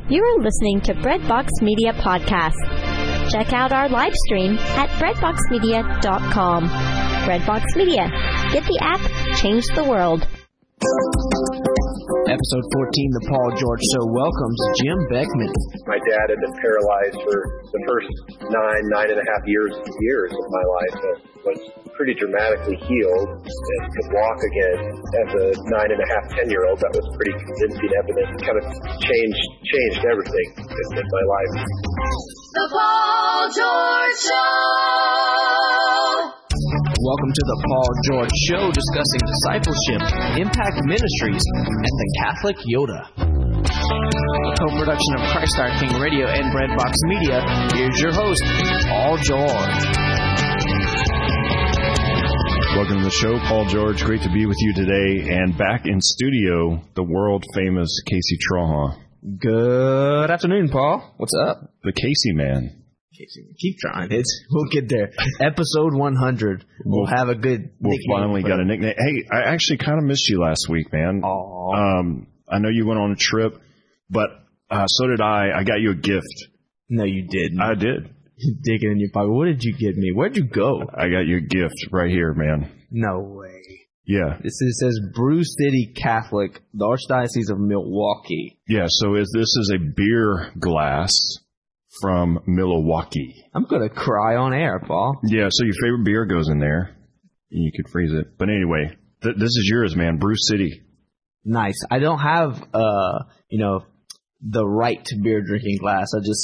You are listening to Breadbox Media Podcast. Check out our live stream at breadboxmedia.com. Breadbox Media. Get the app, change the world. Episode 14, The Paul George Show, welcomes Jim Beckman. My dad had been paralyzed for the first 9.5 years of my life, and was pretty dramatically healed and could walk again. As a 9.5, 10-year-old, that was pretty convincing evidence. It kind of changed everything in my life. The Paul George Show! Welcome to The Paul George Show, discussing discipleship, impact ministries, and the Catholic Yoda. A co-production of Christ Our King Radio and Breadbox Media. Here's your host, Paul George. Welcome to the show, Paul George. Great to be with you today. And back in studio, the world-famous Casey Trahan. Good afternoon, Paul. What's up? The Casey Man. Keep trying. We'll get there. Episode 100. We'll have a good We'll finally got a nickname. Hey, I actually kind of missed you last week, man. Aww. I know you went on a trip, but so did I. I got you a gift. No, you didn't. I did. Digging in your pocket. What did you get me? Where'd you go? I got you a gift right here, man. No way. Yeah. It says Bruce City Catholic, the Archdiocese of Milwaukee. Yeah, so this is a beer glass from Milwaukee. I'm going to cry on air, Paul. Yeah, so your favorite beer goes in there. You could freeze it. But anyway, this is yours, man. Bruce City. Nice. I don't have, the right to beer drinking glass.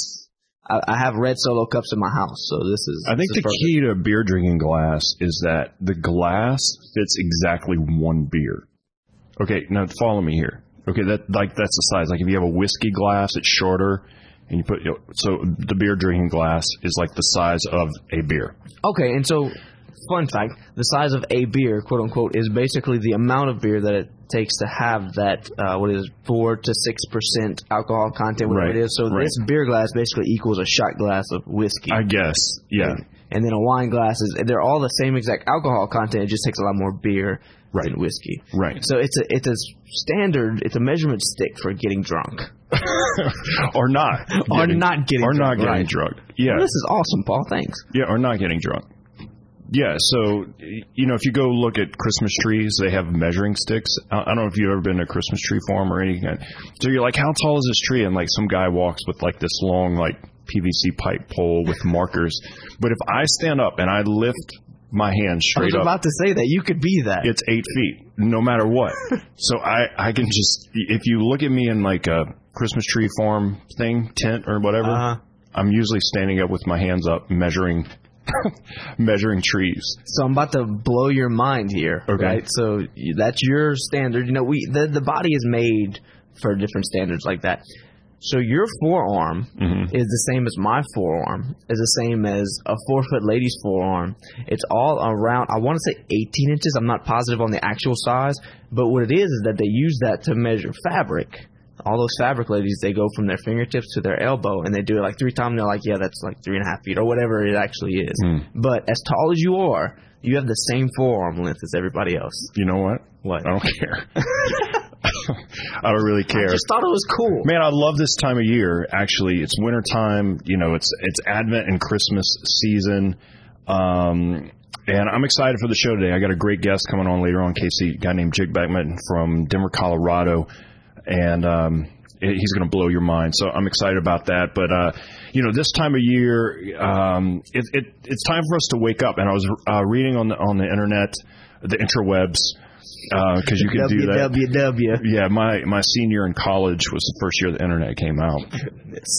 I have red Solo cups in my house, so this is. I think the key to a beer drinking glass is that the glass fits exactly one beer. Okay, now follow me here. Okay, that's the size. Like if you have a whiskey glass, it's shorter. And you put so the beer drinking glass is like the size of a beer. Okay, and so fun fact: the size of a beer, quote unquote, is basically the amount of beer that it takes to have that 4 to 6% alcohol content, whatever it is. So this beer glass basically equals a shot glass of whiskey. I guess, yeah. And then a wine glass they're all the same exact alcohol content. It just takes a lot more beer than whiskey. Right. So it's a standard. It's a measurement stick for getting drunk. or not. Or not getting drunk. Or not getting drunk. Yeah. Well, this is awesome, Paul. Thanks. Yeah, or not getting drunk. Yeah, so, if you go look at Christmas trees, they have measuring sticks. I don't know if you've ever been to a Christmas tree farm or anything. So you're like, how tall is this tree? And like some guy walks with like this long like PVC pipe pole with markers. But if I stand up and I lift my hand straight up. I was about to say that. You could be that. It's 8 feet, no matter what. So I can just, if you look at me in like a Christmas tree farm thing, tent or whatever, I'm usually standing up with my hands up measuring trees. So I'm about to blow your mind here, right? So that's your standard. The body is made for different standards like that. So your forearm is the same as my forearm, is the same as a 4-foot lady's forearm. It's all around, I want to say 18 inches. I'm not positive on the actual size, but what it is that they use that to measure fabric. All those fabric ladies, they go from their fingertips to their elbow, and they do it like 3 times, and they're like, yeah, that's like 3.5 feet, or whatever it actually is. But as tall as you are, you have the same forearm length as everybody else. You know what? What? I don't care. I don't really care. I just thought it was cool. Man, I love this time of year, actually. It's wintertime, it's Advent and Christmas season. And I'm excited for the show today. I got a great guest coming on later on, Casey, a guy named Jim Beckman from Denver, Colorado. And he's going to blow your mind. So I'm excited about that. But, this time of year, it's time for us to wake up. And I was reading on the internet, the interwebs, because you can do that. www. Yeah, my senior in college was the first year the internet came out. Goodness.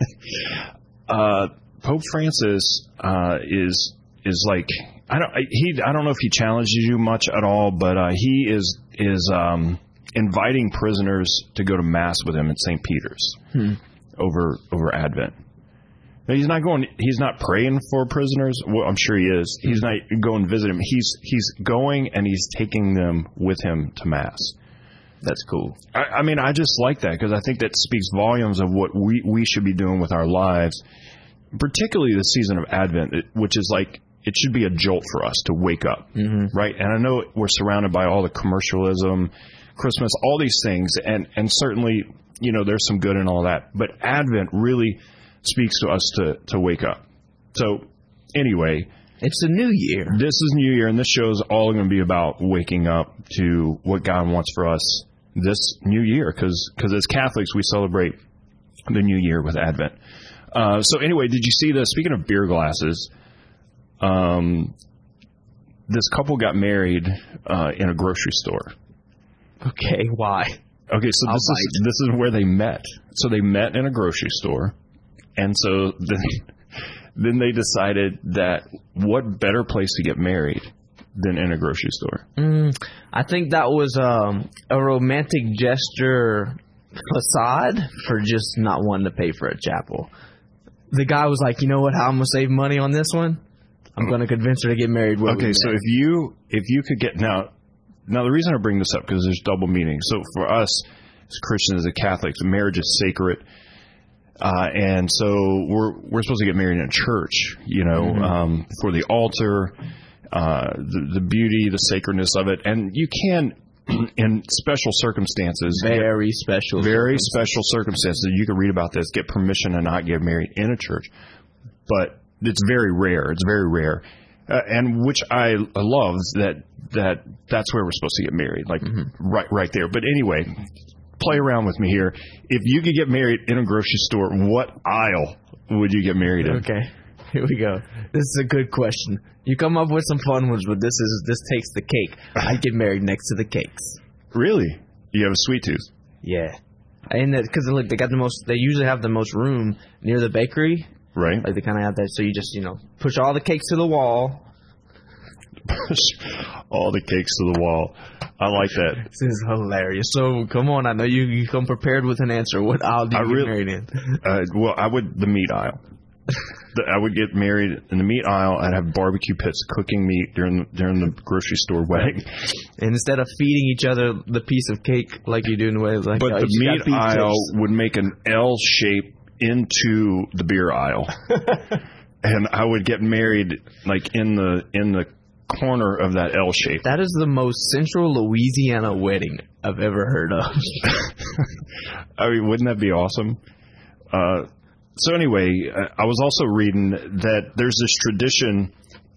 Pope Francis is like, I don't know if he challenges you much at all, but he is inviting prisoners to go to Mass with him at St. Peter's over Advent. Now, he's not praying for prisoners. Well, I'm sure he is. He's not going to visit him. He's going and he's taking them with him to Mass. That's cool. I mean, I just like that because I think that speaks volumes of what we should be doing with our lives, particularly the season of Advent, which is like, it should be a jolt for us to wake up, right? And I know we're surrounded by all the commercialism, Christmas, all these things, and certainly, there's some good in all that. But Advent really speaks to us to wake up. So anyway, it's a new year. This is New Year, and this show is all going to be about waking up to what God wants for us this new year, because as Catholics, we celebrate the new year with Advent. So anyway, did you see speaking of beer glasses, this couple got married in a grocery store. Okay, why? Okay, so this is where they met. So they met in a grocery store, and so then they decided that what better place to get married than in a grocery store. I think that was a romantic gesture facade for just not wanting to pay for a chapel. The guy was like, you know what, how I'm going to save money on this one? I'm going to convince her to get married. Okay, so if you could get... Now, the reason I bring this up, because there's double meaning. So for us, as Christians, as Catholics, marriage is sacred. And so we're supposed to get married in a church, for the altar, the beauty, the sacredness of it. And you can, in special circumstances, very special circumstances, you can read about this, get permission to not get married in a church. But it's very rare. It's very rare. And which I love that's where we're supposed to get married, like right there. But anyway, play around with me here. If you could get married in a grocery store, what aisle would you get married in? Okay, here we go. This is a good question. You come up with some fun ones, but this takes the cake. I'd get married next to the cakes. Really? You have a sweet tooth? Yeah. And because look, they usually have the most room near the bakery. Right. Like they kind of have that, so you just, push all the cakes to the wall. Push all the cakes to the wall. I like that. This is hilarious. So, come on, I know you come prepared with an answer. What aisle do you get married in? Well, I would, the meat aisle. I would get married in the meat aisle. I'd have barbecue pits cooking meat during the grocery store wedding. And instead of feeding each other the piece of cake like you do in the way, like, but the meat aisle would make an L shape into the beer aisle, and I would get married like in the corner of that L shape. That is the most central Louisiana wedding I've ever heard of. I mean, wouldn't that be awesome? So anyway, I was also reading that there's this tradition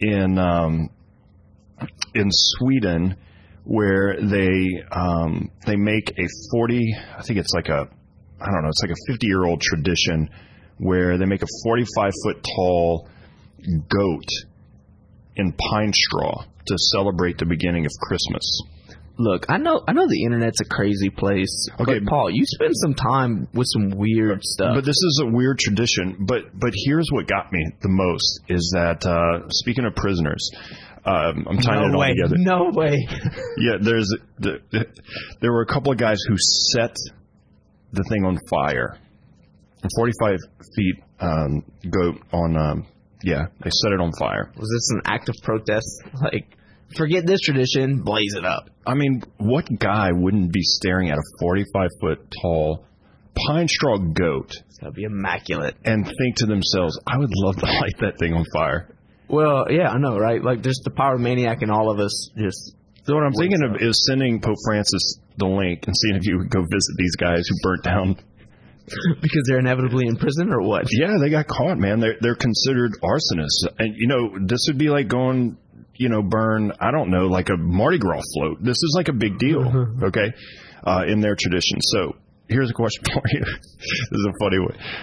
in Sweden where they make a 40, I think it's like a 50-year-old tradition where they make a 45-foot tall goat in pine straw to celebrate the beginning of Christmas. Look, I know the internet's a crazy place. Okay, but Paul, you spend some time with some weird stuff. But this is a weird tradition. But here's what got me the most is that speaking of prisoners, I'm tying it all together. No way. Yeah, there were a couple of guys who set the thing on fire. A 45 feet goat on. They set it on fire. Was this an act of protest? Like, forget this tradition, blaze it up. I mean, what guy wouldn't be staring at a 45-foot tall pine straw goat? It's got to be immaculate. And think to themselves, I would love to light that thing on fire. Well, yeah, I know, right? Like, there's the pyromaniac in all of us just... So what I'm thinking of is sending Pope Francis the link and seeing if you would go visit these guys who burnt down... Because they're inevitably in prison, or what? Yeah, they got caught, man. They're considered arsonists. And, this would be like going... burn, I don't know, like a Mardi Gras float. This is like a big deal, okay, in their tradition. So here's a question for you. This is a funny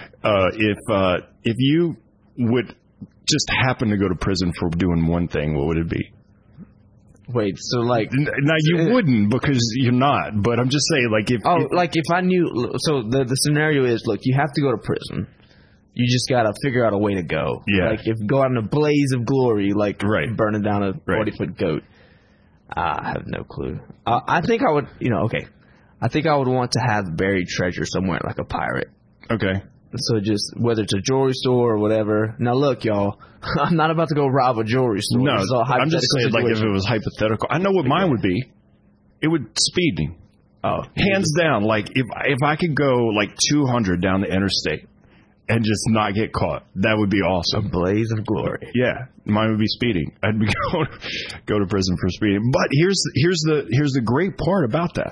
one. If you would just happen to go to prison for doing one thing, what would it be? Wait, so like... Now, you wouldn't because you're not, but I'm just saying, like if... if I knew... So the scenario is, look, you have to go to prison. You just got to figure out a way to go. Yeah. Like, if go out in a blaze of glory, like burning down a 40-foot goat. I have no clue. I think I would, I think I would want to have buried treasure somewhere like a pirate. Okay. So just, whether it's a jewelry store or whatever. Now, look, y'all, I'm not about to go rob a jewelry store. No, I'm just saying, like, if it was hypothetical. I know what mine would be. It would speeding. Oh. Hands down. Like, if I could go, like, 200 down the interstate and just not get caught, that would be awesome. A blaze of glory. Yeah, mine would be speeding. I'd be go to prison for speeding. But here's the great part about that.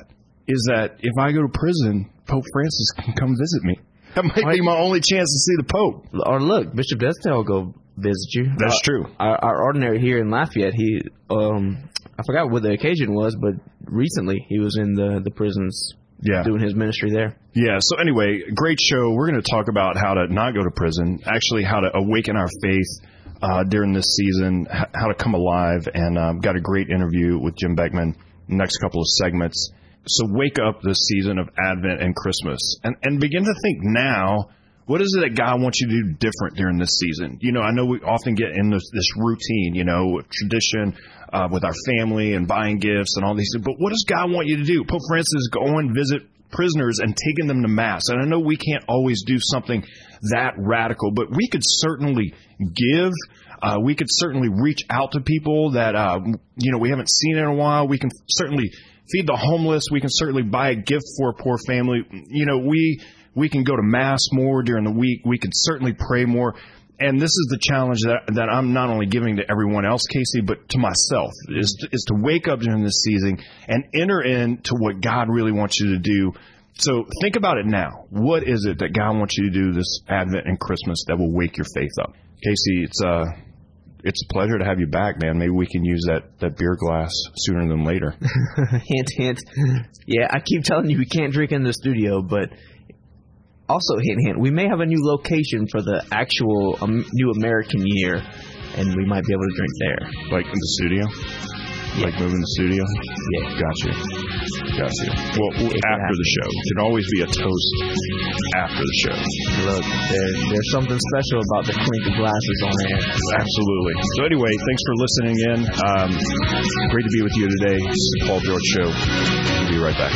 is that if I go to prison, Pope Francis can come visit me. That might be my only chance to see the Pope. Or look, Bishop Desdale will go visit you. That's true. Our ordinary here in Lafayette, he, I forgot what the occasion was, but recently he was in the prisons doing his ministry there. Yeah, so anyway, great show. We're going to talk about how to not go to prison, actually how to awaken our faith during this season, how to come alive, and got a great interview with Jim Beckman in the next couple of segments. So wake up this season of Advent and Christmas and begin to think now, what is it that God wants you to do different during this season? You know, I know we often get in this routine, you know, tradition with our family and buying gifts and all these things. But what does God want you to do? Pope Francis is going visit prisoners and taking them to Mass. And I know we can't always do something that radical, but we could certainly give. We could certainly reach out to people that, you know, we haven't seen in a while. We can certainly feed the homeless. We can certainly buy a gift for a poor family. You know, we can go to Mass more during the week. We can certainly pray more. And this is the challenge that I'm not only giving to everyone else, Casey, but to myself, is to wake up during this season and enter into what God really wants you to do. So think about it now. What is it that God wants you to do this Advent and Christmas that will wake your faith up? Casey, it's a pleasure to have you back, man. Maybe we can use that beer glass sooner than later. Hint, hint. Yeah, I keep telling you we can't drink in the studio, but also, hint, hint, we may have a new location for the actual new American year, and we might be able to drink there. Like in the studio? Yeah. Like moving the studio? Yeah. Gotcha. Well, after the show. It can always be a toast after the show. Look, there's something special about the clink of glasses on air. Absolutely. So anyway, thanks for listening in. Great to be with you today. This is the Paul George Show. We'll be right back.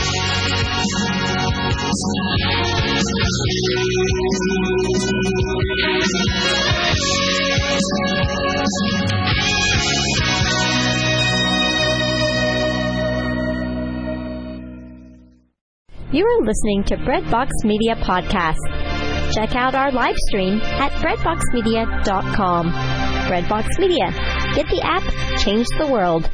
You are listening to Breadbox Media Podcast. Check out our live stream at breadboxmedia.com. Breadbox Media. Get the app, change the world.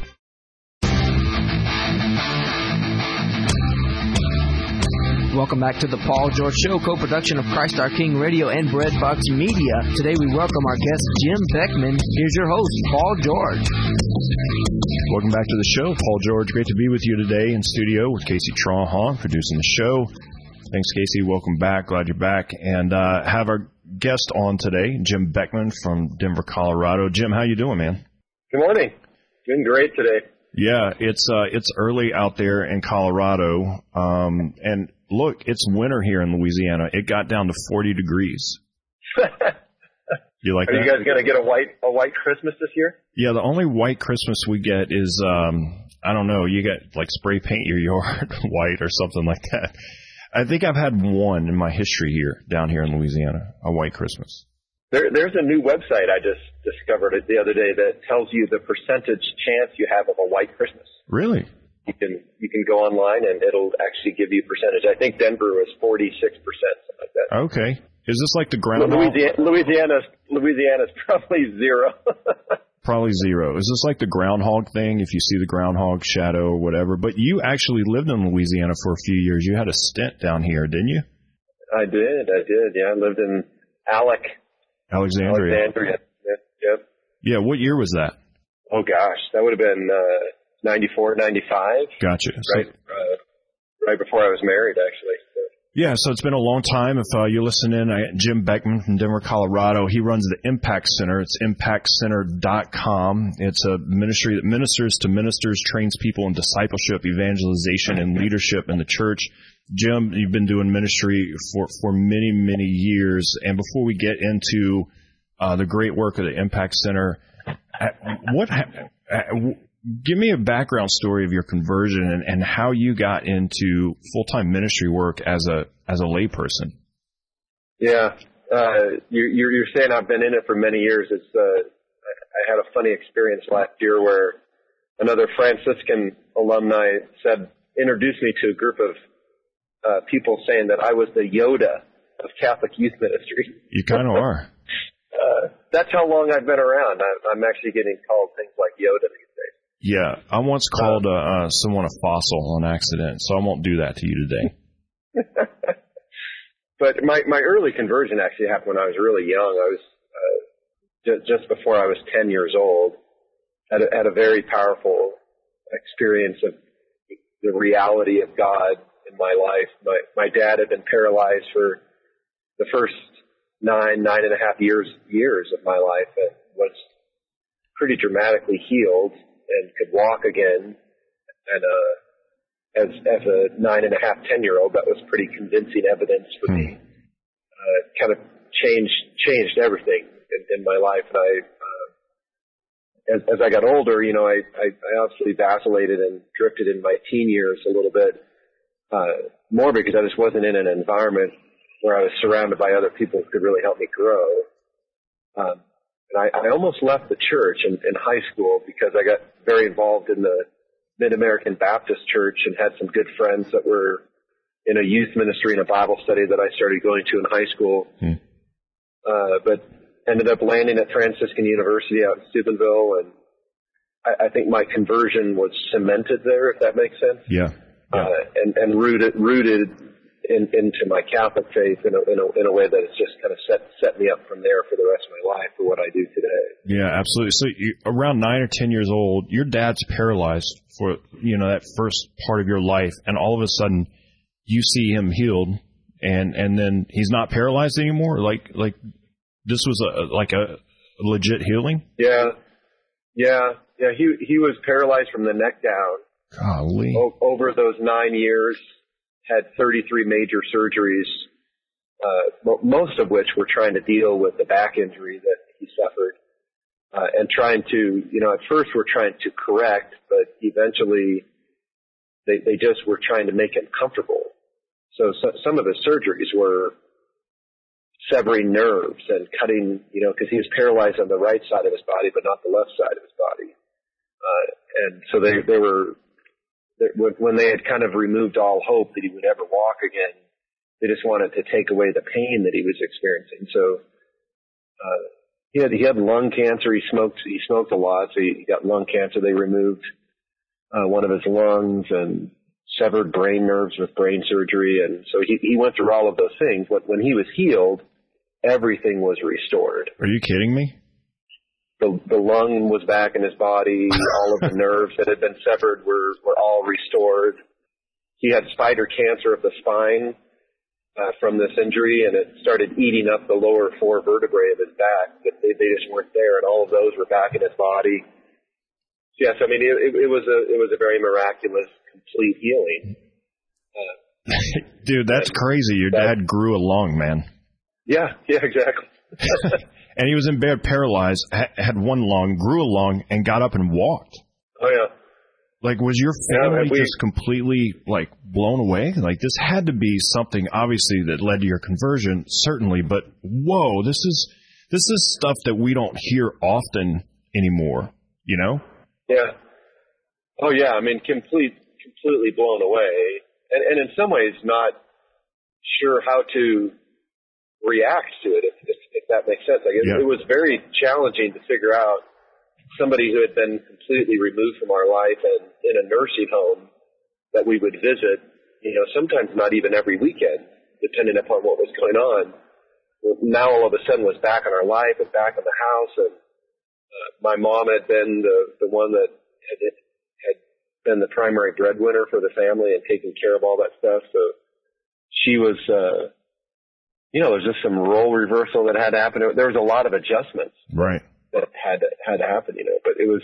Welcome back to the Paul George Show, co-production of Christ Our King Radio and Breadbox Media. Today we welcome our guest, Jim Beckman. Here's your host, Paul George. Welcome back to the show. Paul George, great to be with you today in studio with Casey Trahan producing the show. Thanks, Casey. Welcome back. Glad you're back. And have our guest on today, Jim Beckman from Denver, Colorado. Jim, how you doing, man? Good morning. Doing great today. Yeah, it's early out there in Colorado. And look, it's winter here in Louisiana. It got down to 40 degrees. You like that? Are you guys going to get a white Christmas this year? Yeah, the only white Christmas we get is, I don't know, you get like spray paint your yard white or something like that. I think I've had one in my history here, down here in Louisiana, a white Christmas. There's a new website I just discovered the other day that tells you the percentage chance you have of a white Christmas. Really? You can go online and it'll actually give you percentage. I think Denver was 46%, something like that. Okay. Is this like the groundhog? Louisiana's probably zero. Probably zero. Is this like the groundhog thing, if you see the groundhog shadow or whatever? But you actually lived in Louisiana for a few years. You had a stint down here, didn't you? I did. Yeah, I lived in Alexandria. Yep. Yeah, what year was that? Oh, gosh. That would have been 94, 95. Gotcha. Right before I was married, actually. So. Yeah, so it's been a long time. If you listen in, Jim Beckman from Denver, Colorado, he runs the Impact Center. It's impactcenter.com. It's a ministry that ministers to ministers, trains people in discipleship, evangelization, and leadership in the church. Jim, you've been doing ministry for many, many years. And before we get into the great work of the Impact Center, give me a background story of your conversion and how you got into full-time ministry work as a layperson. Yeah, you're saying I've been in it for many years. I had a funny experience last year where another Franciscan alumni introduced me to a group of people saying that I was the Yoda of Catholic youth ministry. You kind of are. That's how long I've been around. I'm actually getting called things like Yoda these days. Yeah, I once called someone a fossil on accident, so I won't do that to you today. But my early conversion actually happened when I was really young. I was just before I was 10 years old. Had a very powerful experience of the reality of God in my life. My dad had been paralyzed for the first 9.5 years of my life, and was pretty dramatically healed and could walk again. And as a 9.5, 10-year-old, that was pretty convincing evidence for me. Kind of changed everything in my life. And as I got older, you know, I obviously vacillated and drifted in my teen years a little bit, more because I just wasn't in an environment where I was surrounded by other people who could really help me grow. And I almost left the church in high school because I got very involved in the Mid-American Baptist Church and had some good friends that were in a youth ministry and a Bible study that I started going to in high school. But ended up landing at Franciscan University out in Steubenville, and I think my conversion was cemented there, if that makes sense. Yeah. And rooted into my Catholic faith in a way that has just kind of set me up from there for the rest of my life for what I do today. Yeah, absolutely. So around 9 or 10 years old, your dad's paralyzed for, you know, that first part of your life, and all of a sudden you see him healed, and then he's not paralyzed anymore. Like this was a legit healing. Yeah. He was paralyzed from the neck down. Golly. Over those 9 years, had 33 major surgeries, most of which were trying to deal with the back injury that he suffered, and trying to, you know, at first were trying to correct, but eventually they just were trying to make him comfortable. So some of his surgeries were severing nerves and cutting, you know, because he was paralyzed on the right side of his body, but not the left side of his body. And so they were, when they had kind of removed all hope that he would ever walk again, they just wanted to take away the pain that he was experiencing. So he had lung cancer. He smoked a lot, so he got lung cancer. They removed one of his lungs and severed brain nerves with brain surgery, and so he went through all of those things. But when he was healed, everything was restored. Are you kidding me? The lung was back in his body. All of the nerves that had been severed were all restored. He had spider cancer of the spine from this injury, and it started eating up the lower 4 vertebrae of his back. But they just weren't there, and all of those were back in his body. Yes, I mean it was a very miraculous, complete healing. Dude, that's crazy. Your dad grew a lung, man. Yeah, exactly. And he was in bed paralyzed, had one lung, grew a lung, and got up and walked. Oh, yeah. Like, was your family just completely, like, blown away? Like, this had to be something, obviously, that led to your conversion, certainly, but, whoa, this is stuff that we don't hear often anymore, you know? Yeah. Oh, yeah, I mean, completely blown away. And in some ways, not sure how to react to it, if that makes sense. Like it was very challenging to figure out somebody who had been completely removed from our life and in a nursing home that we would visit, you know, sometimes not even every weekend, depending upon what was going on. Now all of a sudden was back in our life and back in the house, and my mom had been the one that had been the primary breadwinner for the family and taking care of all that stuff. So she was, you know, there's just some role reversal that had to happen. There was a lot of adjustments, right, that had to happen, you know. But it was,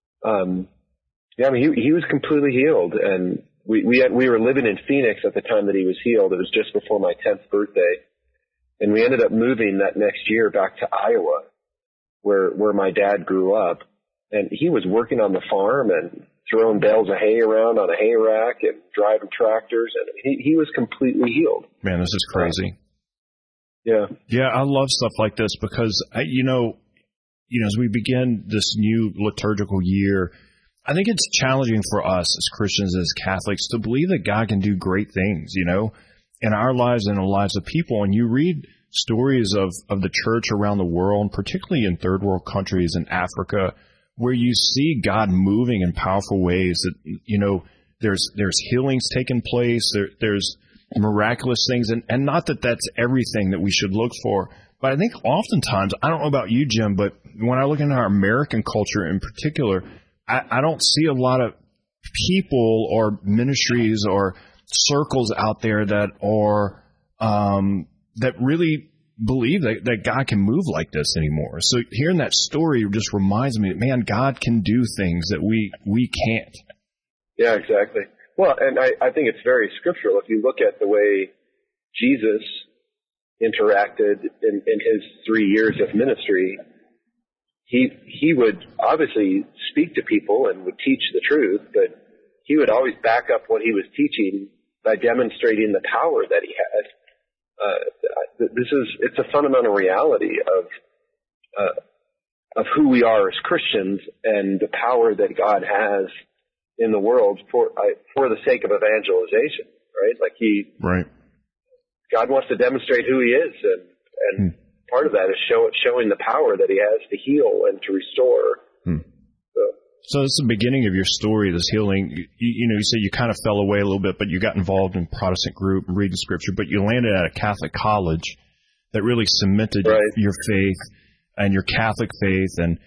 I mean, he was completely healed, and we were living in Phoenix at the time that he was healed. It was just before my 10th birthday, and we ended up moving that next year back to Iowa, where my dad grew up, and he was working on the farm and throwing bales of hay around on a hay rack and driving tractors, and he was completely healed. Man, this is crazy. Yeah, I love stuff like this because, you know, as we begin this new liturgical year, I think it's challenging for us as Christians, as Catholics, to believe that God can do great things, you know, in our lives and in the lives of people. And you read stories of the church around the world, and particularly in third world countries in Africa, where you see God moving in powerful ways. That there's healings taking place. There's miraculous things, and not that that's everything that we should look for. But I think oftentimes, I don't know about you, Jim, but when I look into our American culture in particular, I don't see a lot of people or ministries or circles out there that are that really believe that God can move like this anymore. So hearing that story just reminds me that, man, God can do things that we can't. Yeah, exactly. Well, and I think it's very scriptural. If you look at the way Jesus interacted in his 3 years of ministry, he would obviously speak to people and would teach the truth, but he would always back up what he was teaching by demonstrating the power that he had. It's a fundamental reality of who we are as Christians and the power that God has in the world for the sake of evangelization, right? Like God wants to demonstrate who he is, and part of that is showing the power that he has to heal and to restore. So it's the beginning of your story, this healing. You said you kind of fell away a little bit, but you got involved in Protestant group, reading scripture, but you landed at a Catholic college that really cemented your faith and your Catholic faith. And,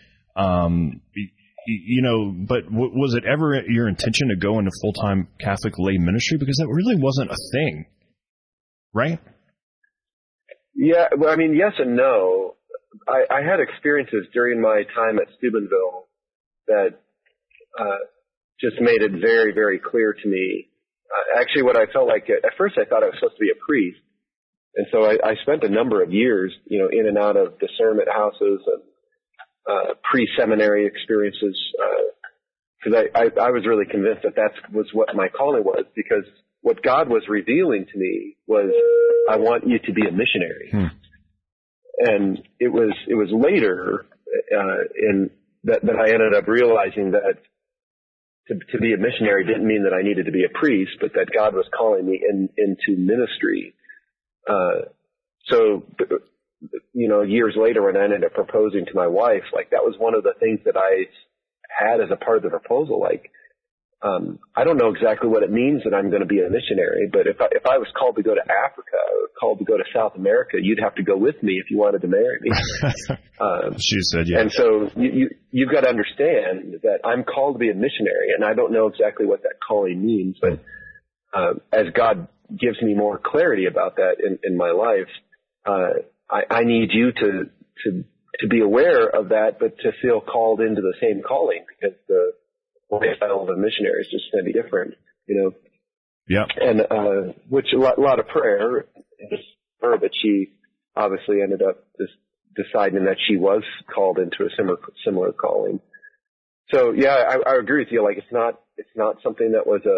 but was it ever your intention to go into full-time Catholic lay ministry? Because that really wasn't a thing, right? Yeah, well, I mean, yes and no. I had experiences during my time at Steubenville that just made it very, very clear to me. Actually, what I felt like, at first I thought I was supposed to be a priest. And so I spent a number of years, in and out of discernment houses and pre-seminary experiences, because I was really convinced that was what my calling was, because what God was revealing to me was, I want you to be a missionary. And it was later that I ended up realizing that to be a missionary didn't mean that I needed to be a priest, but that God was calling me into ministry. So, years later when I ended up proposing to my wife, like that was one of the things that I had as a part of the proposal. Like, I don't know exactly what it means that I'm going to be a missionary, but if I was called to go to Africa or called to go to South America, you'd have to go with me if you wanted to marry me. She said, yeah. And so you've got to understand that I'm called to be a missionary, and I don't know exactly what that calling means, but as God gives me more clarity about that in my life, I need you to be aware of that, but to feel called into the same calling, because the lifestyle of a missionary is just going to be different, Yeah. And which a lot of prayer, but she obviously ended up just deciding that she was called into a similar calling. So yeah, I agree with you. Like it's not something that was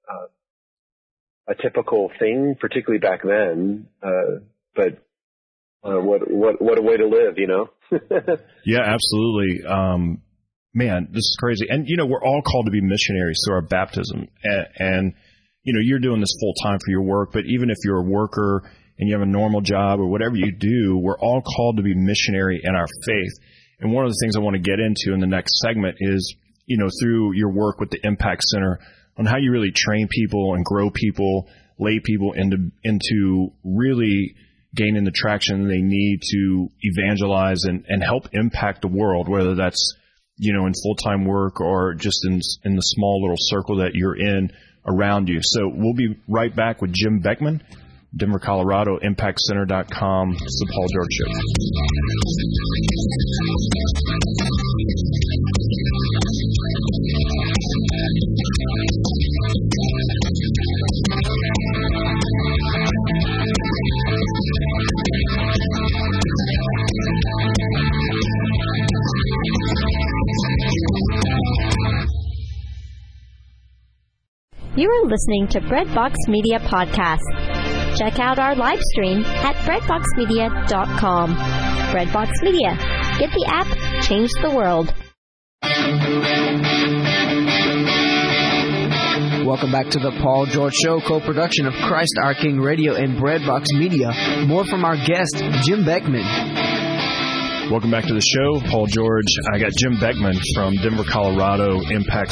a typical thing, particularly back then. But what a way to live, Yeah, absolutely. Man, this is crazy. And, we're all called to be missionaries through our baptism. And you're doing this full time for your work, but even if you're a worker and you have a normal job or whatever you do, we're all called to be missionary in our faith. And one of the things I want to get into in the next segment is, through your work with the Impact Center, on how you really train people and grow people, lay people into really gaining the traction they need to evangelize and help impact the world, whether that's in full-time work or just in the small little circle that you're in around you. So we'll be right back with Jim Beckman, Denver, Colorado, ImpactCenter.com. It's the Paul George Show. You are listening to Breadbox Media Podcast. Check out our live stream at breadboxmedia.com. Breadbox Media. Get the app, change the world. Welcome back to the Paul George Show, co-production of Christ Our King Radio and Breadbox Media. More from our guest, Jim Beckman. Welcome back to the show. Paul George. I got Jim Beckman from Denver, Colorado,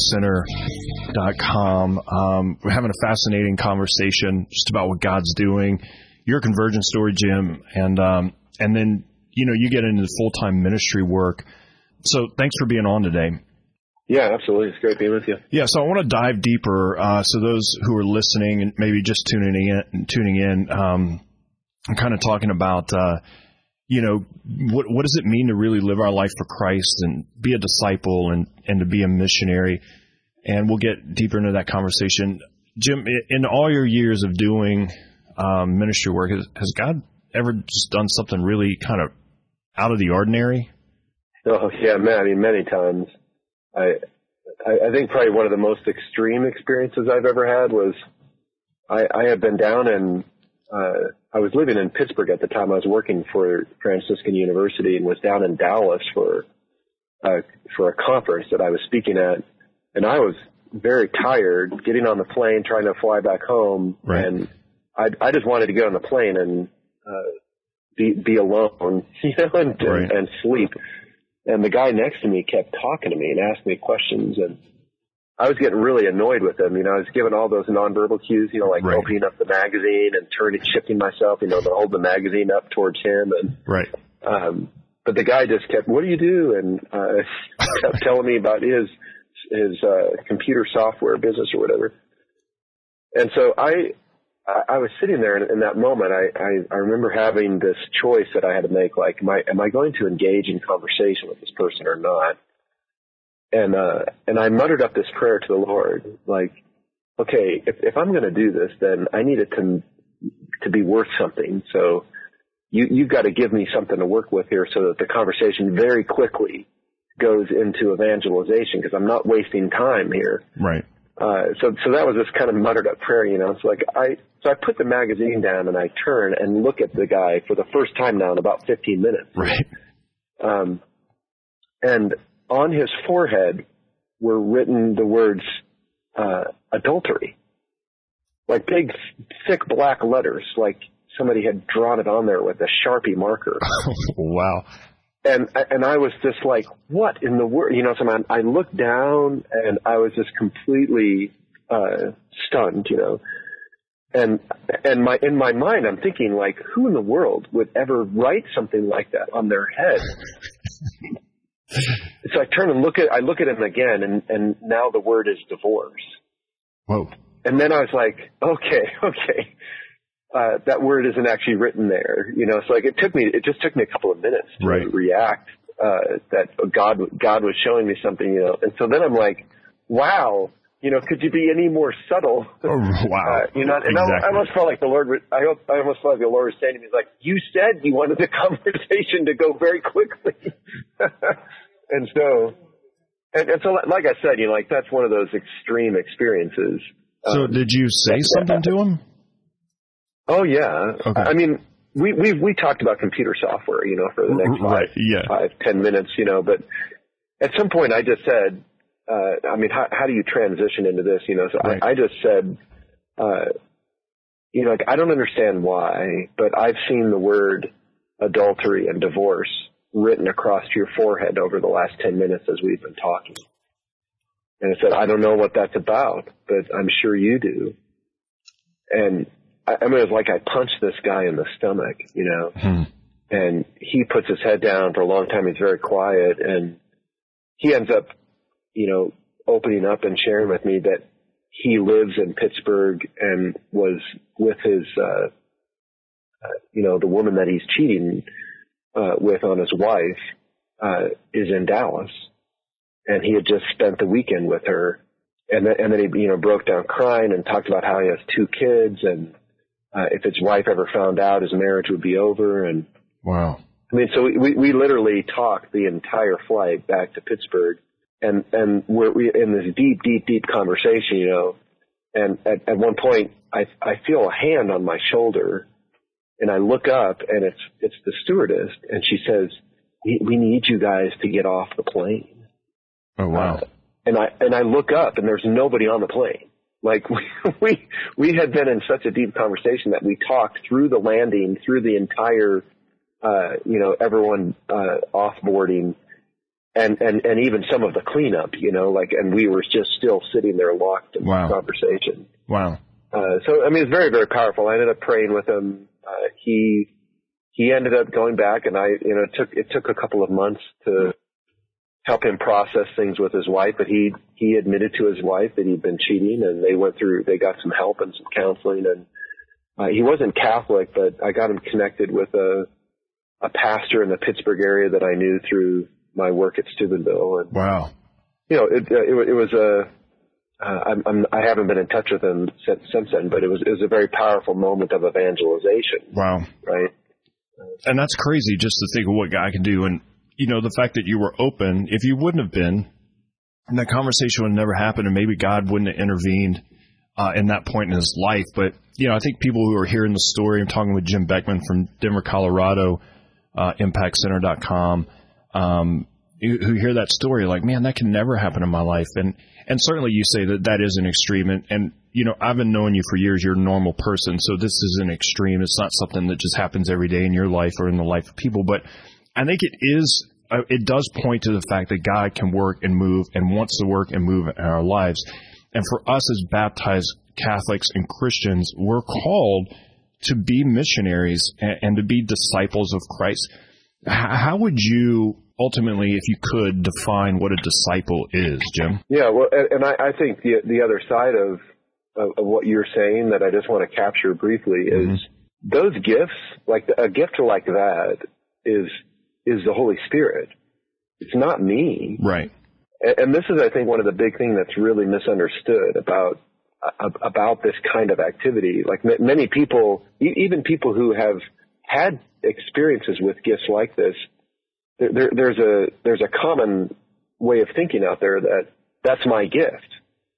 ImpactCenter.com. We're having a fascinating conversation just about what God's doing. Your conversion story, Jim, and then, you get into the full-time ministry work. So thanks for being on today. Yeah, absolutely. It's great being with you. Yeah, so I want to dive deeper. So those who are listening and maybe just tuning in, I'm kind of talking about, what does it mean to really live our life for Christ and be a disciple and to be a missionary? And we'll get deeper into that conversation. Jim, in all your years of doing ministry work, has God ever just done something really kind of out of the ordinary? Oh, yeah, man. I mean, many times. I think probably one of the most extreme experiences I've ever had was I had been down and I was living in Pittsburgh at the time. I was working for Franciscan University and was down in Dallas for a conference that I was speaking at, and I was very tired getting on the plane, trying to fly back home, right. And I just wanted to get on the plane and be alone, and sleep. And the guy next to me kept talking to me and asked me questions, and I was getting really annoyed with him. I was giving all those nonverbal cues, like right. opening up the magazine and shifting myself, to hold the magazine up towards him. And, right. But the guy just kept, what do you do? And, kept telling me about his computer software business or whatever. And so I was sitting there, and in that moment, I remember having this choice that I had to make, like, am I going to engage in conversation with this person or not? And I muttered up this prayer to the Lord, like, okay, if I'm going to do this, then I need it to be worth something. So you've got to give me something to work with here so that the conversation very quickly goes into evangelization, because I'm not wasting time here. Right. So that was this kind of muttered up prayer, So I put the magazine down and I turn and look at the guy for the first time now in about 15 minutes. Right. And on his forehead were written the words, adultery. Like big, thick black letters, like somebody had drawn it on there with a Sharpie marker. Wow. And I was just like, what in the world? So I looked down and I was just completely stunned, And in my mind, I'm thinking, like, who in the world would ever write something like that on their head? So I turn and look at him again, and now the word is divorce. Whoa. And then I was like, okay. That word isn't actually written there, So like it just took me a couple of minutes to right. react that God was showing me something, And so then I'm like, wow, could you be any more subtle? Oh, wow. And exactly. I almost felt like the Lord was saying to me, like, you said you wanted the conversation to go very quickly. And so, like I said, like that's one of those extreme experiences. So did you say something to him? Oh yeah. Okay. I mean, we talked about computer software, for the next 5-10 minutes, but at some point I just said, how do you transition into this? So right. I just said, like, I don't understand why, but I've seen the word adultery and divorce written across your forehead over the last 10 minutes as we've been talking. And I said, I don't know what that's about, but I'm sure you do. And it was like I punched this guy in the stomach, and he puts his head down for a long time. He's very quiet, and he ends up, opening up and sharing with me that he lives in Pittsburgh and was with his, the woman that he's cheating with on his wife is in Dallas, and he had just spent the weekend with her, and then he broke down crying and talked about how he has 2 kids, and if his wife ever found out, his marriage would be over. And wow. I mean, so we literally talked the entire flight back to Pittsburgh, and we're in this deep conversation, And at one point, I feel a hand on my shoulder, and I look up, and it's the stewardess, and she says, "We need you guys to get off the plane." Oh wow! And I look up, and there's nobody on the plane. Like we had been in such a deep conversation that we talked through the landing, through the entire everyone offboarding, and even some of the cleanup, and we were just still sitting there locked in conversation. Wow. So, I mean, it's very, very powerful. I ended up praying with him. He ended up going back, and it took a couple of months to help him process things with his wife, but he admitted to his wife that he'd been cheating, and they got some help and some counseling, and he wasn't Catholic, but I got him connected with a pastor in the Pittsburgh area that I knew through my work at Steubenville. And, wow. It was I haven't been in touch with him since then, but it was a very powerful moment of evangelization. Wow. Right. And that's crazy just to think of what God can do. And, the fact that you were open, if you wouldn't have been, that conversation would never happen, and maybe God wouldn't have intervened in that point in his life. But, I think people who are hearing the story, I'm talking with Jim Beckman from Denver, Colorado, ImpactCenter.com, who hear that story like, man, that can never happen in my life. And certainly you say that is an extreme. And I've been knowing you for years. You're a normal person. So this is an extreme. It's not something that just happens every day in your life or in the life of people. But I think it does point to the fact that God can work and move and wants to work and move in our lives. And for us as baptized Catholics and Christians, we're called to be missionaries and to be disciples of Christ. How would you ultimately, if you could, define what a disciple is, Jim? Yeah, well, and I think the other side of what you're saying that I just want to capture briefly is those gifts, like a gift like that is the Holy Spirit. It's not me. Right. And this is, I think, one of the big things that's really misunderstood about this kind of activity. Like many people, even people who have had experiences with gifts like this, there's a common way of thinking out there that's my gift.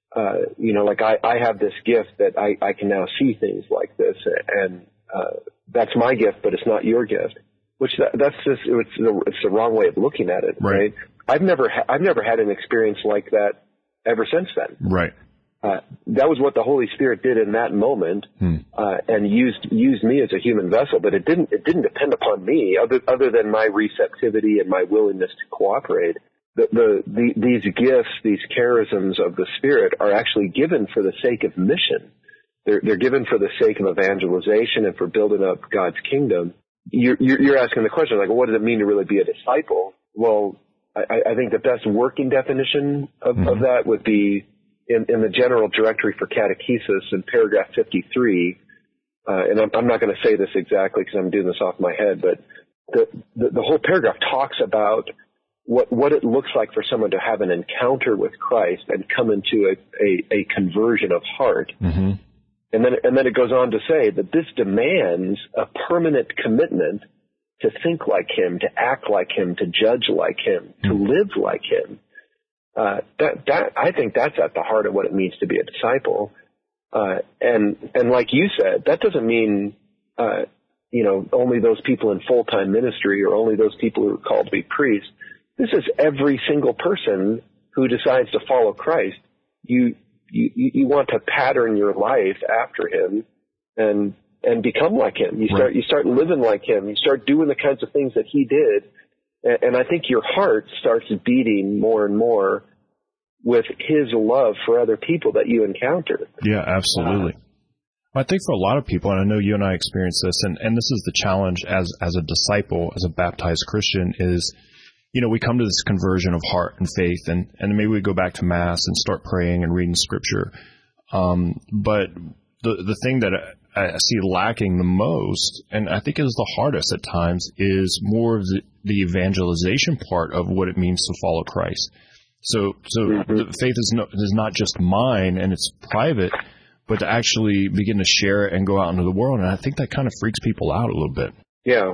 Like I have this gift that I can now see things like this, and that's my gift, but it's not your gift. Which that's just it's the wrong way of looking at it, right? I've never had an experience like that ever since then. Right. That was what the Holy Spirit did in that moment, and used me as a human vessel. But it didn't depend upon me, other than my receptivity and my willingness to cooperate. These gifts, these charisms of the Spirit, are actually given for the sake of mission. They're given for the sake of evangelization and for building up God's kingdom. You're asking the question, like, what does it mean to really be a disciple? Well, I think the best working definition of that would be in the General Directory for Catechesis in paragraph 53. And I'm not going to say this exactly because I'm doing this off my head, but the whole paragraph talks about what it looks like for someone to have an encounter with Christ and come into a conversion of heart. Mm-hmm. And then it goes on to say that this demands a permanent commitment to think like him, to act like him, to judge like him, to live like him. That I think that's at the heart of what it means to be a disciple. And like you said, that doesn't mean only those people in full-time ministry or only those people who are called to be priests. This is every single person who decides to follow Christ. You want to pattern your life after him and become like him. You start living like him. You start doing the kinds of things that he did. And I think your heart starts beating more and more with his love for other people that you encounter. Yeah, absolutely. I think for a lot of people, and I know you and I experience this, and this is the challenge as a disciple, as a baptized Christian, is we come to this conversion of heart and faith, and maybe we go back to Mass and start praying and reading Scripture. But the thing that I see lacking the most, and I think is the hardest at times, is more of the evangelization part of what it means to follow Christ. So the faith is not just mine and it's private, but to actually begin to share it and go out into the world. And I think that kind of freaks people out a little bit. Yeah.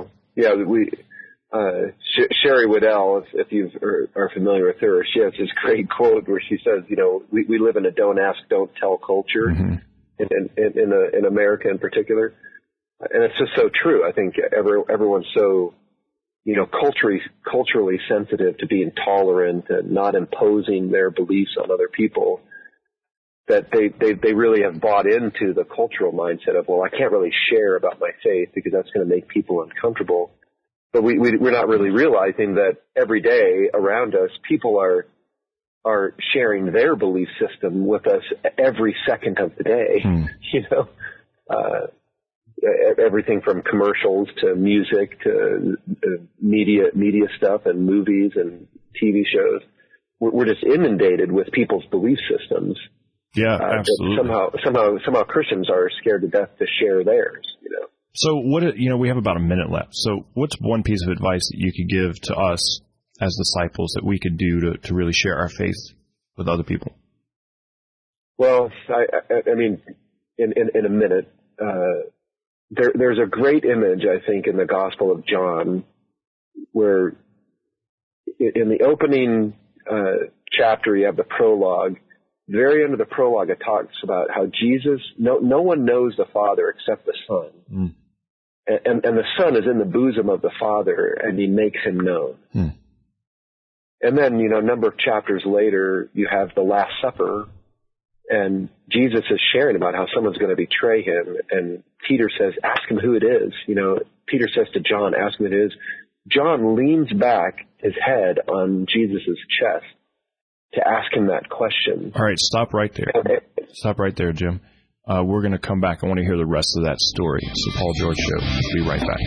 Sherry Waddell, if you are familiar with her, she has this great quote where she says, we live in a don't ask, don't tell culture, in America in particular. And it's just so true. I think everyone's so, culturally sensitive to being tolerant and not imposing their beliefs on other people, that they really have bought into the cultural mindset of, well, I can't really share about my faith because that's going to make people uncomfortable. But we're not really realizing that every day around us, people are sharing their belief system with us every second of the day. You know, everything from commercials to music to media stuff and movies and TV shows. We're just inundated with people's belief systems. Yeah, absolutely. Somehow Christians are scared to death to share theirs. You know. So we have about a minute left. So what's one piece of advice that you could give to us as disciples that we could do to really share our faith with other people? Well, I mean, in a minute, there's a great image, I think, in the Gospel of John, where in the opening chapter you have the prologue. Very end of the prologue, it talks about how Jesus, no one knows the Father except the Son. And the Son is in the bosom of the Father, and he makes him known. And then, a number of chapters later, you have the Last Supper, and Jesus is sharing about how someone's going to betray him, and Peter says, ask him who it is. Peter says to John, ask him who it is. John leans back his head on Jesus' chest to ask him that question. All right, stop right there. Stop right there, Jim. We're going to come back. I want to hear the rest of that story. It's the Paul George Show. We'll be right back.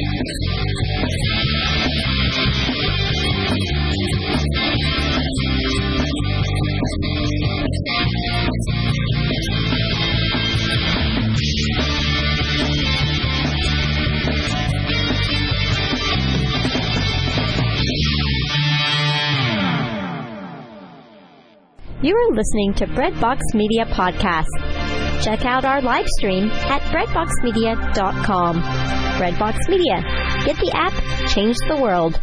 You are listening to Breadbox Media Podcast. Check out our live stream at breadboxmedia.com. Breadbox Media. Get the app, change the world.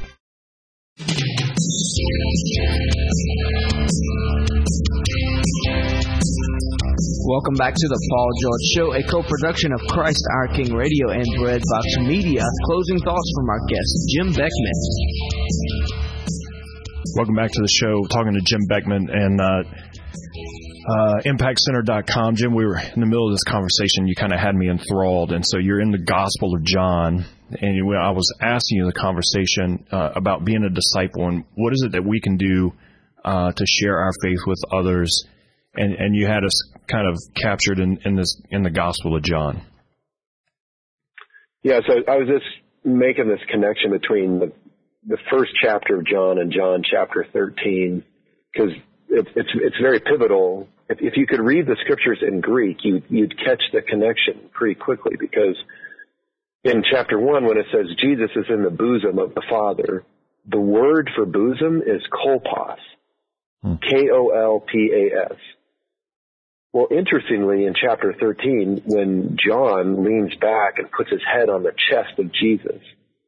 Welcome back to the Paul George Show, a co-production of Christ Our King Radio and Breadbox Media. Closing thoughts from our guest, Jim Beckman. Welcome back to the show. Talking to Jim Beckman and ImpactCenter.com. Jim, we were in the middle of this conversation. You kind of had me enthralled. And so you're in the Gospel of John. And I was asking you the conversation about being a disciple and what is it that we can do to share our faith with others. And you had us kind of captured in the Gospel of John. Yeah, so I was just making this connection between the first chapter of John and John chapter 13, because it's very pivotal. If you could read the scriptures in Greek, you'd catch the connection pretty quickly, because in chapter 1, when it says Jesus is in the bosom of the Father, the word for bosom is kolpos, Kolpas. Well, interestingly, in chapter 13, when John leans back and puts his head on the chest of Jesus,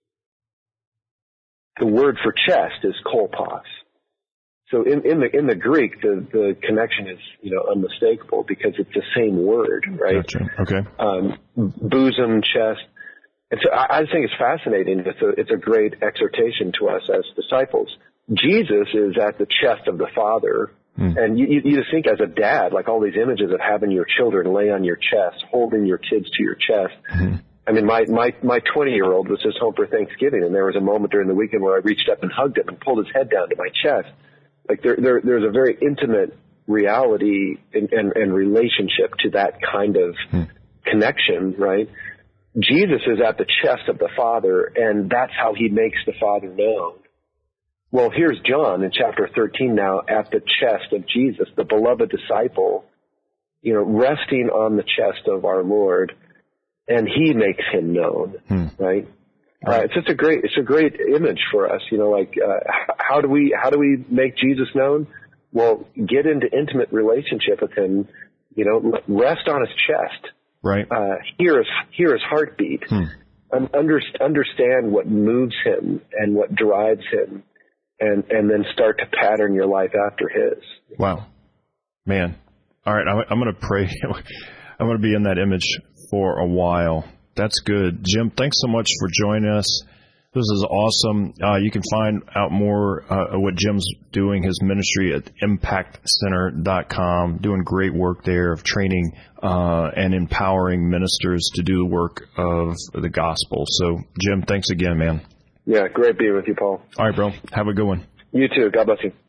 the word for chest is kolpos. So in the Greek, the connection is unmistakable, because it's the same word, right? Gotcha. Okay. Bosom, chest, and so I think it's fascinating. It's a great exhortation to us as disciples. Jesus is at the chest of the Father, and you just think as a dad, like all these images of having your children lay on your chest, holding your kids to your chest. I mean, my 20-year-old was just home for Thanksgiving, and there was a moment during the weekend where I reached up and hugged him and pulled his head down to my chest. Like there's a very intimate reality and relationship to that kind of connection, right? Jesus is at the chest of the Father, and that's how he makes the Father known. Well, here's John in chapter 13 now at the chest of Jesus, the beloved disciple, resting on the chest of our Lord, and he makes him known, right? It's just a great image for us, how do we make Jesus known? Well, get into intimate relationship with him, rest on his chest, right? Hear his heartbeat, understand what moves him and what drives him, and then start to pattern your life after his. Wow, man! All right, I'm going to pray. I'm going to be in that image for a while. That's good. Jim, thanks so much for joining us. This is awesome. You can find out more of what Jim's doing, his ministry at ImpactCenter.com, doing great work there of training and empowering ministers to do the work of the gospel. So, Jim, thanks again, man. Yeah, great being with you, Paul. All right, bro. Have a good one. You too. God bless you.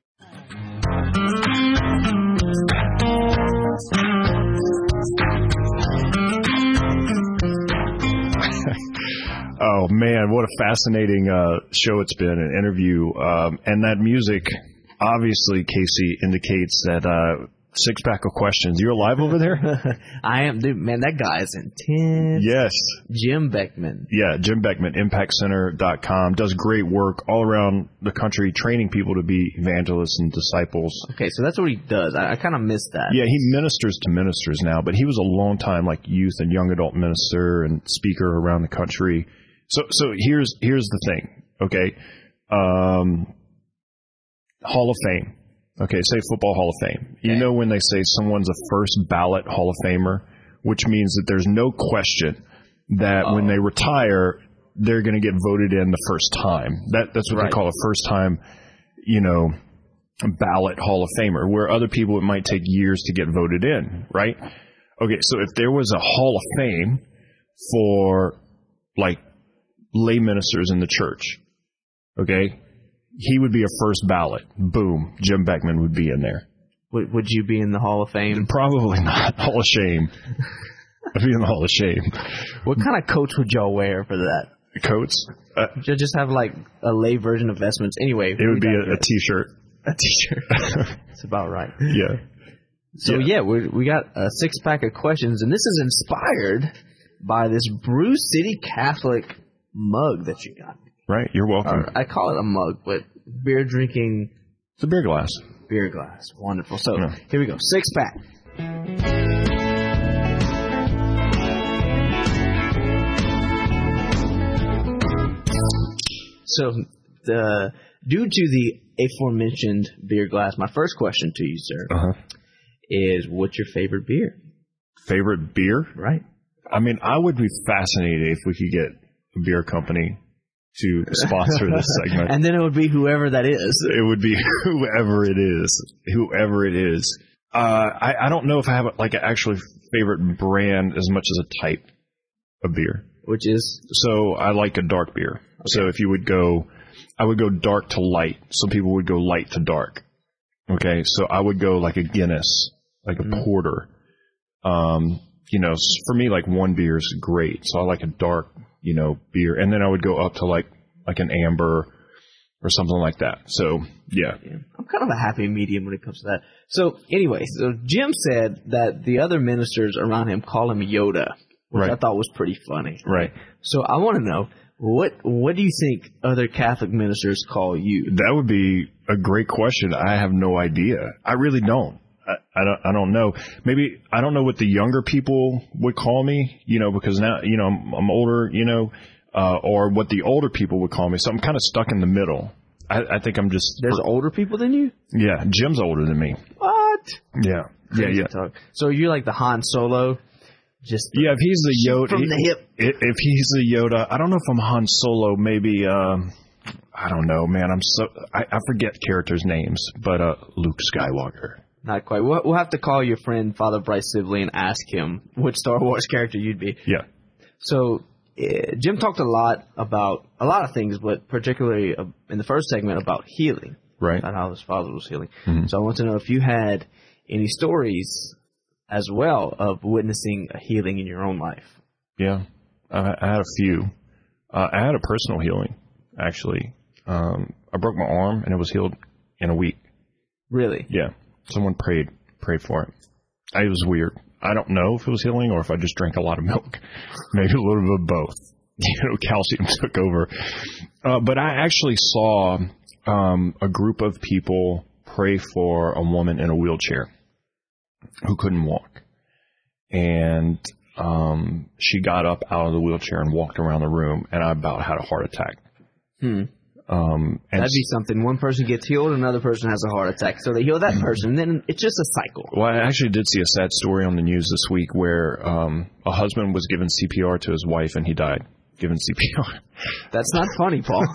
Oh, man, what a fascinating show it's been, an interview. And that music, obviously, Casey, indicates that six-pack of questions. You alive over there? I am. Dude, man, that guy is intense. Yes. Jim Beckman. Yeah, Jim Beckman, ImpactCenter.com, does great work all around the country, training people to be evangelists and disciples. Okay, so that's what he does. I kind of missed that. Yeah, he ministers to ministers now, but he was a long time like youth and young adult minister and speaker around the country. So here's the thing, okay? Hall of Fame. Okay, say Football Hall of Fame. Okay. You know when they say someone's a first ballot Hall of Famer, which means that there's no question that when they retire, they're going to get voted in the first time. That's what they call a first time, ballot Hall of Famer, where other people it might take years to get voted in, right? Okay, so if there was a Hall of Fame for like lay ministers in the church, okay, he would be a first ballot. Boom. Jim Beckman would be in there. Would you be in the Hall of Fame? Probably not. Hall of Shame. I'd be in the Hall of Shame. What kind of coats would y'all wear for that? Coats? Just have like a lay version of vestments. Anyway. It would be a T-shirt. A T-shirt. That's about right. Yeah. So, we got a six-pack of questions, and this is inspired by this Brew City Catholic mug that you got. Right, you're welcome. I call it a mug, but beer drinking. It's a beer glass. Beer glass. Wonderful. So, Here we go. Six-pack. So, due to the aforementioned beer glass, my first question to you, sir, is what's your favorite beer? Favorite beer? Right. I mean, I would be fascinated if we could get a beer company to sponsor this segment. And then it would be whoever that is. It would be whoever it is. Whoever it is. I don't know if I have like an actual favorite brand as much as a type of beer. Which is? So I like a dark beer. Okay. So if you would go, I would go dark to light. Some people would go light to dark. Okay. So I would go like a Guinness, like a porter. For me, like one beer is great. So I like a dark, beer. And then I would go up to like an amber or something like that. So, yeah. I'm kind of a happy medium when it comes to that. So, anyway, Jim said that the other ministers around him call him Yoda, which I thought was pretty funny. Right. So, I want to know, what do you think other Catholic ministers call you? That would be a great question. I have no idea. I really don't. I don't know. Maybe I don't know what the younger people would call me, because now, I'm older, or what the older people would call me. So I'm kind of stuck in the middle. I think I'm just... There's older people than you? Yeah. Jim's older than me. What? Yeah. Yeah. So you're like the Han Solo? If he's the Yoda... From the hip. If he's the Yoda, I don't know if I'm Han Solo, maybe... I don't know, man. I forget characters' names, but Luke Skywalker. Not quite. We'll have to call your friend Father Bryce Sibley and ask him what Star Wars character you'd be. Yeah. So Jim talked a lot about a lot of things, but particularly in the first segment about healing. Right. About how his father was healing. Mm-hmm. So I want to know if you had any stories as well of witnessing a healing in your own life. Yeah. I had a few. I had a personal healing, actually. I broke my arm, and it was healed in a week. Really? Yeah. Someone prayed for it. It was weird. I don't know if it was healing or if I just drank a lot of milk. Maybe a little bit of both. Calcium took over. But I actually saw a group of people pray for a woman in a wheelchair who couldn't walk. And she got up out of the wheelchair and walked around the room, and I about had a heart attack. That'd be something. One person gets healed, another person has a heart attack. So they heal that person, and then it's just a cycle. Well, I actually did see a sad story on the news this week where a husband was giving CPR to his wife, and he died giving CPR. That's not funny, Paul.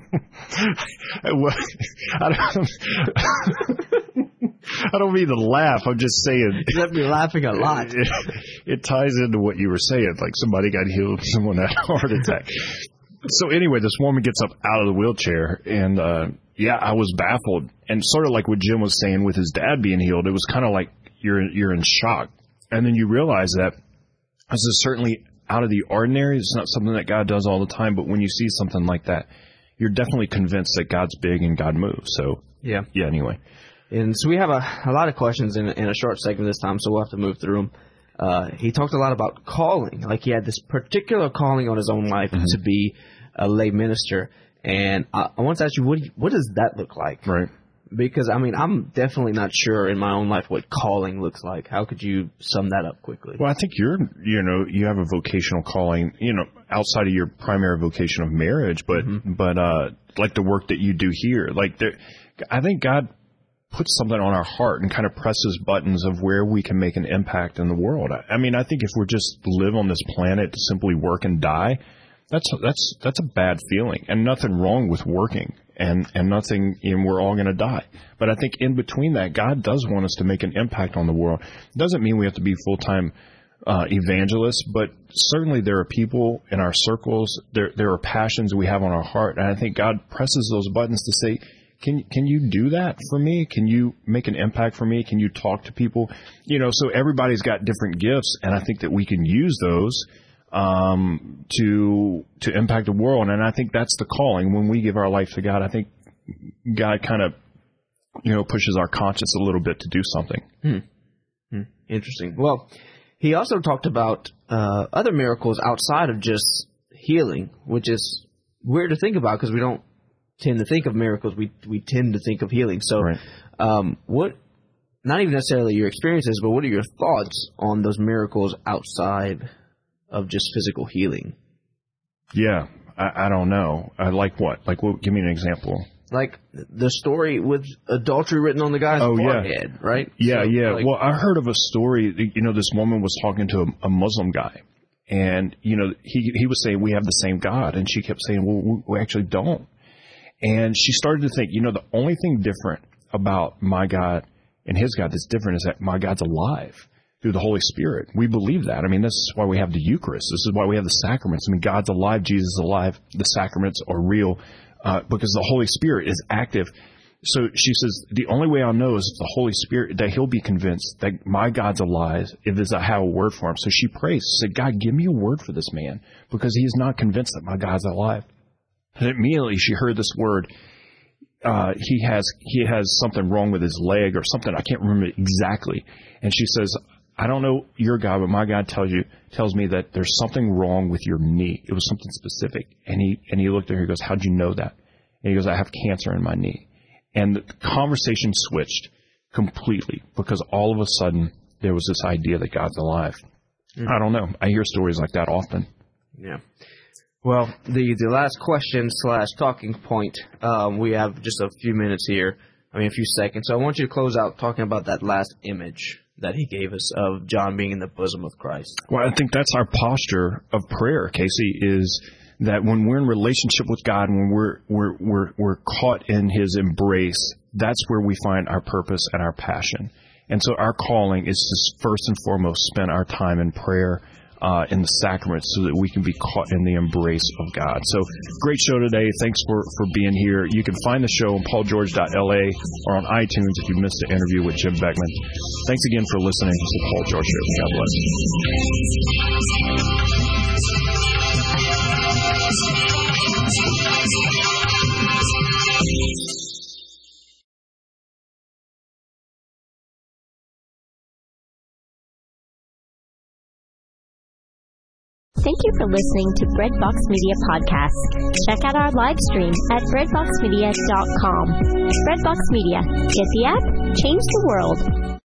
I don't mean to laugh. I'm just saying. You have me laughing a lot. It ties into what you were saying. Like somebody got healed, someone had a heart attack. So anyway, this woman gets up out of the wheelchair, and I was baffled. And sort of like what Jim was saying with his dad being healed, it was kind of like you're in shock. And then you realize that this is certainly out of the ordinary. It's not something that God does all the time, but when you see something like that, you're definitely convinced that God's big and God moves. So yeah, anyway. And so we have a lot of questions in a short segment this time, so we'll have to move through them. He talked a lot about calling. Like he had this particular calling on his own life to be a lay minister. And I want to ask you, what does that look like? Right. Because, I mean, I'm definitely not sure in my own life what calling looks like. How could you sum that up quickly? Well, I think you have a vocational calling, outside of your primary vocation of marriage, but like the work that you do here. Like, I think God puts something on our heart and kind of presses buttons of where we can make an impact in the world. I mean, I think if we're just live on this planet to simply work and die, that's a bad feeling, and nothing wrong with working, and nothing, we're all going to die. But I think in between that, God does want us to make an impact on the world. It doesn't mean we have to be full-time evangelists, but certainly there are people in our circles, there are passions we have on our heart, and I think God presses those buttons to say, can you do that for me? Can you make an impact for me? Can you talk to people? So everybody's got different gifts, and I think that we can use those to impact the world. And I think that's the calling. When we give our life to God, I think God kind of, pushes our conscience a little bit to do something. Interesting. Well, he also talked about other miracles outside of just healing, which is weird to think about because we don't tend to think of miracles. We tend to think of healing. So what, not even necessarily your experiences, but what are your thoughts on those miracles outside of just physical healing? Yeah, I don't know. Like what? Like, give me an example. Like the story with adultery written on the guy's forehead, right? Yeah, so, well, I heard of a story, this woman was talking to a Muslim guy, and, he was saying, we have the same God, and she kept saying, well, we actually don't. And she started to think, the only thing different about my God and his God that's different is that my God's alive through the Holy Spirit. We believe that. I mean, this is why we have the Eucharist. This is why we have the sacraments. I mean, God's alive, Jesus is alive. The sacraments are real because the Holy Spirit is active. So she says, the only way I'll know is if the Holy Spirit, that he'll be convinced that my God's alive if I have a word for him. So she prays, she said, God, give me a word for this man because he's not convinced that my God's alive. And immediately she heard this word. He has something wrong with his leg or something. I can't remember exactly. And she says, I don't know your God, but my God tells me that there's something wrong with your knee. It was something specific. And he looked at her, he goes, how'd you know that? And he goes, I have cancer in my knee. And the conversation switched completely because all of a sudden there was this idea that God's alive. I don't know. I hear stories like that often. Yeah. Well, the last question / talking point, we have just a few minutes here. A few seconds. So I want you to close out talking about that last image that he gave us of John being in the bosom of Christ. Well, I think that's our posture of prayer, Casey, is that when we're in relationship with God, when we're caught in his embrace, that's where we find our purpose and our passion. And so our calling is to first and foremost spend our time in prayer, in the sacraments, so that we can be caught in the embrace of God. So great show today. Thanks for being here. You can find the show on paulgeorge.la or on iTunes if you missed the interview with Jim Beckman. Thanks again for listening to the Paul George Show. God bless you. Thank you for listening to Breadbox Media Podcast. Check out our live stream at breadboxmedia.com. Breadbox Media. Get the app, change the world.